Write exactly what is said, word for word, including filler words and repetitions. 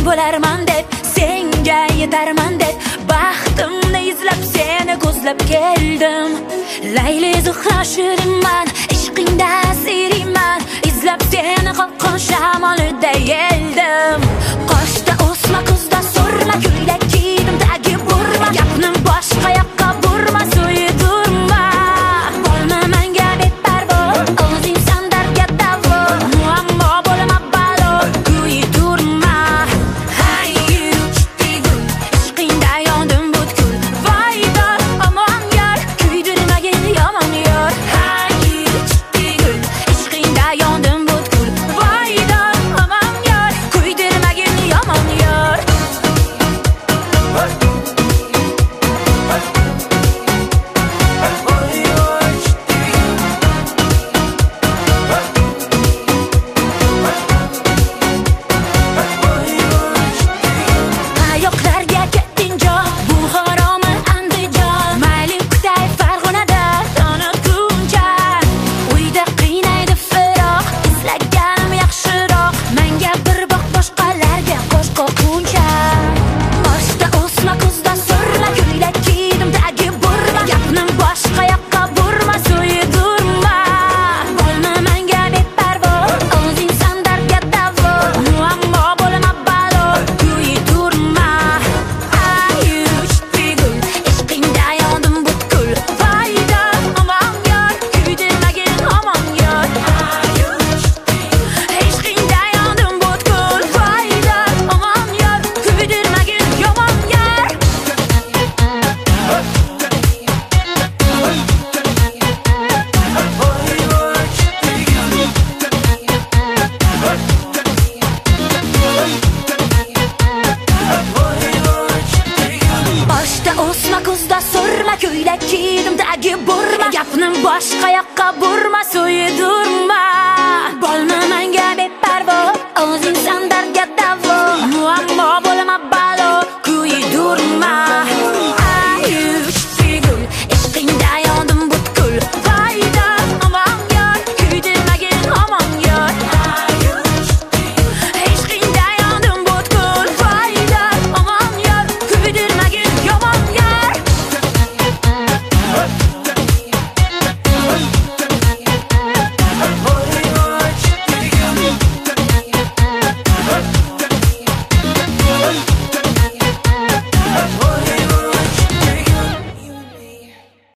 bo'larman deb, senga yetarman deb, baxtimni izlab seni ko'zlab keldim. Layli zuhra shirinman, ishqingda asirman, izlab seni qalqon shamolida yeldim. Qoshda o'sma, kuzda so'rma, ko'ylak kiydim tagi burma, gapni boshqa yoqqa burma, so'yidurma. Bo'lma menga beparvo, o'zing san dardga davo, muammo bo'lma balo, kuydirma. Hay yuchtigul, ishqingda yondim butkul, voyda omon yor, kuydirmagin yomon yor. Hay yuchtigul, ishqingda yondim butkul, voyda omon yor, kuydirmagin yomon yor. Ayoqlarga ketding jon, Buxoromi Andijon, mayli kutay Farg'onada toniquncha. Uyda qiynaydi firoq, izlaganim yaxshiroq, menga bir boq boshqalarga qo'sh qo'quncha. Boshda o'sma, kuzda so'rma, ko'ylak kiydim tagi burma, gapni boshqa yoqqa burma, so'yidurma. Bo'lma menga beparvo, o'zing san dardga davo, muammo bo'lma balo, kuydirma. Ay yuchtigul, ishqingda yondim butkul, voyda omon yor, kuydirmagin omon yor. Ay yuchtigul, ishqingda yondim butkul, voyda omon yor, kuydirmagin yomon yor. Boshda o'sma, kuzda so'rma, ko'ylak kiydim tagi burma, gapni boshqa yoqqa burma, so'yidurma. Bo'lma menga beparvo, o'zing san